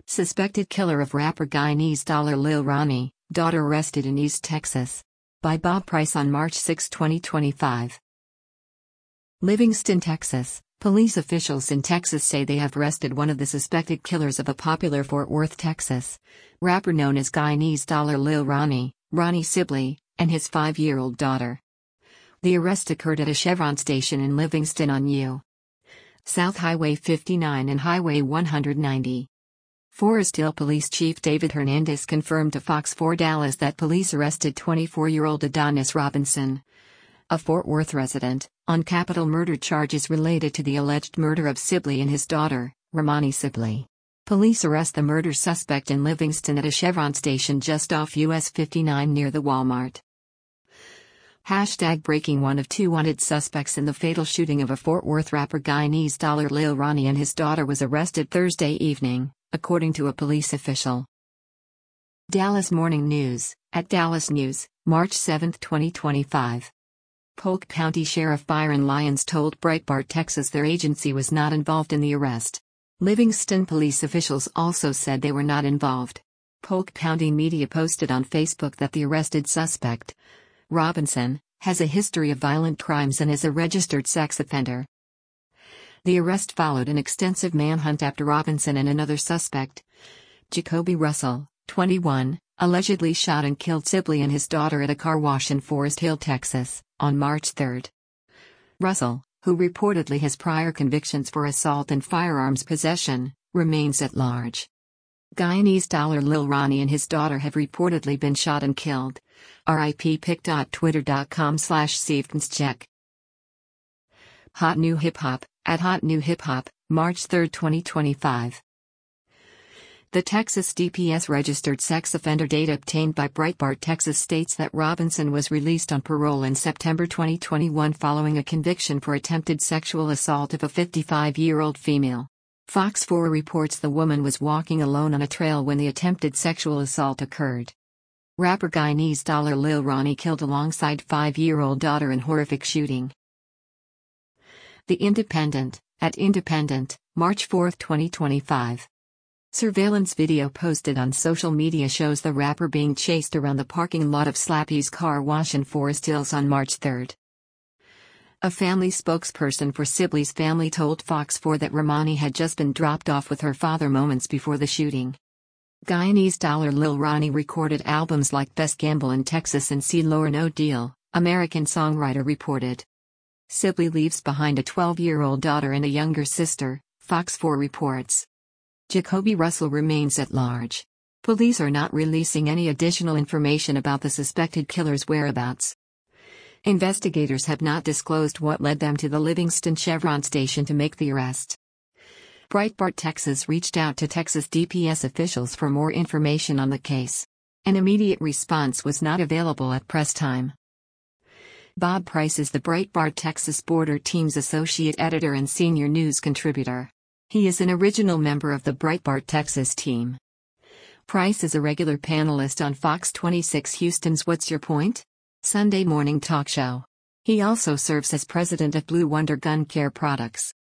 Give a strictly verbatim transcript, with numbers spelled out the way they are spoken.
Suspected killer of rapper Guyanese dollar Lil Ronnie, daughter arrested in East Texas. By Bob Price on March sixth, twenty twenty-five. Livingston, Texas. Police officials in Texas say they have arrested one of the suspected killers of a popular Fort Worth, Texas, rapper known as Guyanese dollar Lil Ronnie, Ronnie Sibley, and his five-year-old daughter. The arrest occurred at a Chevron station in Livingston on U S South Highway fifty-nine and Highway one hundred ninety. Forest Hill Police Chief David Hernandez confirmed to Fox four Dallas that police arrested twenty-four-year-old Adonis Robinson, a Fort Worth resident, on capital murder charges related to the alleged murder of Sibley and his daughter, Romani Sibley. Police arrest the murder suspect in Livingston at a Chevron station just off U S fifty-nine near the Walmart. Hashtag breaking one of two wanted suspects in the fatal shooting of a Fort Worth rapper Guyanese dollar Lil Ronnie and his daughter was arrested Thursday evening, according to a police official. Dallas Morning News, at Dallas News, March seventh, twenty twenty-five. Polk County Sheriff Byron Lyons told Breitbart Texas their agency was not involved in the arrest. Livingston police officials also said they were not involved. Polk County media posted on Facebook that the arrested suspect, Robinson, has a history of violent crimes and is a registered sex offender. The arrest followed an extensive manhunt after Robinson and another suspect, Jacoby Russell, twenty-one, allegedly shot and killed Sibley and his daughter at a car wash in Forest Hill, Texas, on March third. Russell, who reportedly has prior convictions for assault and firearms possession, remains at large. Guyanese dollar Lil Ronnie and his daughter have reportedly been shot and killed. R I P pic dot twitter dot com slash Check. Hot New Hip Hop, at Hot New Hip Hop, March third, twenty twenty-five. The Texas D P S registered sex offender data obtained by Breitbart Texas states that Robinson was released on parole in September twenty twenty-one following a conviction for attempted sexual assault of a fifty-five-year-old female. Fox four reports the woman was walking alone on a trail when the attempted sexual assault occurred. Rapper Guyanese dollar Lil Ronnie killed alongside five-year-old daughter in horrific shooting. The Independent, at Independent, March fourth, twenty twenty-five. Surveillance video posted on social media shows the rapper being chased around the parking lot of Slappy's car wash in Forest Hills on March third. A family spokesperson for Sibley's family told Fox four that Romani had just been dropped off with her father moments before the shooting. Guyanese dollar Lil Ronnie recorded albums like Best Gamble in Texas and See Lower No Deal, American songwriter reported. Sibley leaves behind a twelve-year-old daughter and a younger sister, Fox four reports. Jacoby Russell remains at large. Police are not releasing any additional information about the suspected killer's whereabouts. Investigators have not disclosed what led them to the Livingston Chevron station to make the arrest. Breitbart Texas reached out to Texas D P S officials for more information on the case. An immediate response was not available at press time. Bob Price is the Breitbart Texas Border Team's associate editor and senior news contributor. He is an original member of the Breitbart Texas team. Price is a regular panelist on Fox twenty-six Houston's What's Your Point? Sunday morning talk show. He also serves as president of Blue Wonder Gun Care Products.